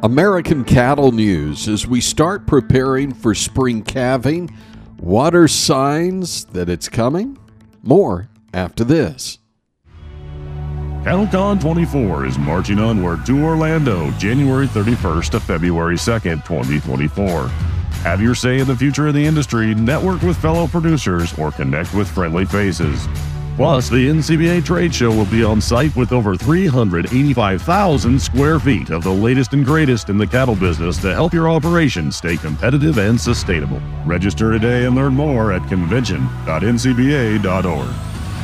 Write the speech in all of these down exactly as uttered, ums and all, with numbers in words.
American Cattle News. As we start preparing for spring calving, what are signs that it's coming? More after this. CattleCon twenty-four is marching onward to Orlando, January thirty-first to February second, twenty twenty-four. Have your say in the future of the industry, network with fellow producers, or connect with friendly faces. Plus, the N C B A Trade Show will be on site with over three hundred eighty-five thousand square feet of the latest and greatest in the cattle business to help your operation stay competitive and sustainable. Register today and learn more at convention dot n c b a dot org.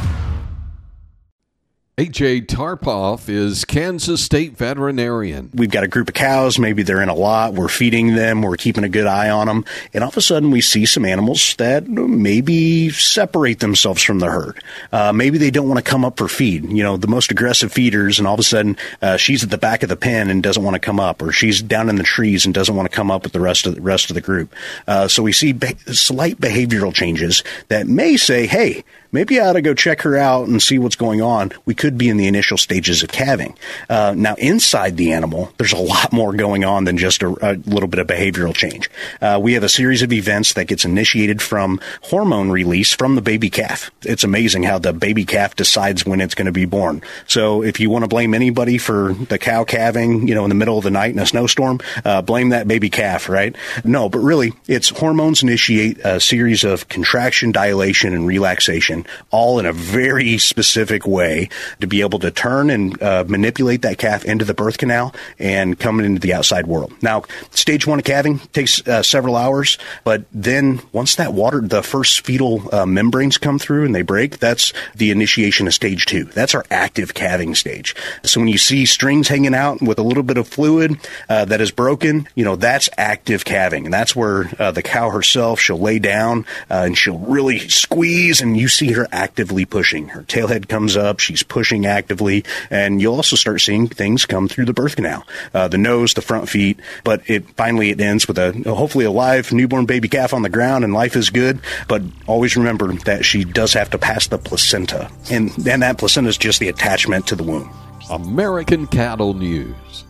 A J Tarpoff is Kansas State veterinarian. We've got a group of cows, maybe they're in a lot, we're feeding them, we're keeping a good eye on them, and all of a sudden we see some animals that maybe separate themselves from the herd. Uh, maybe they don't want to come up for feed. You know, the most aggressive feeders, and all of a sudden uh, she's at the back of the pen and doesn't want to come up, or she's down in the trees and doesn't want to come up with the rest of the rest of the group. Uh, so we see be- slight behavioral changes that may say, hey, maybe I ought to go check her out and see what's going on. We could be in the initial stages of calving. Uh, now, inside the animal, there's a lot more going on than just a, a little bit of behavioral change. Uh, we have a series of events that gets initiated from hormone release from the baby calf. It's amazing how the baby calf decides when it's going to be born. So if you want to blame anybody for the cow calving, you know, in the middle of the night in a snowstorm, uh, blame that baby calf, right? No, but really, it's hormones initiate a series of contraction, dilation, and relaxation, all in a very specific way to be able to turn and uh, manipulate that calf into the birth canal and come into the outside world. Now, stage one of calving takes uh, several hours, but then once that water, the first fetal uh, membranes come through and they break, that's the initiation of stage two. That's our active calving stage. So when you see strings hanging out with a little bit of fluid uh, that is broken, you know, that's active calving. And that's where uh, the cow herself, she'll lay down uh, and she'll really squeeze, and you see her actively pushing. Her tailhead comes up, she's pushing actively, and you'll also start seeing things come through the birth canal, uh, the nose, the front feet, but it finally it ends with a hopefully a live newborn baby calf on the ground, and life is good. But always remember that she does have to pass the placenta, and, and that placenta is just the attachment to the womb. American Cattle News.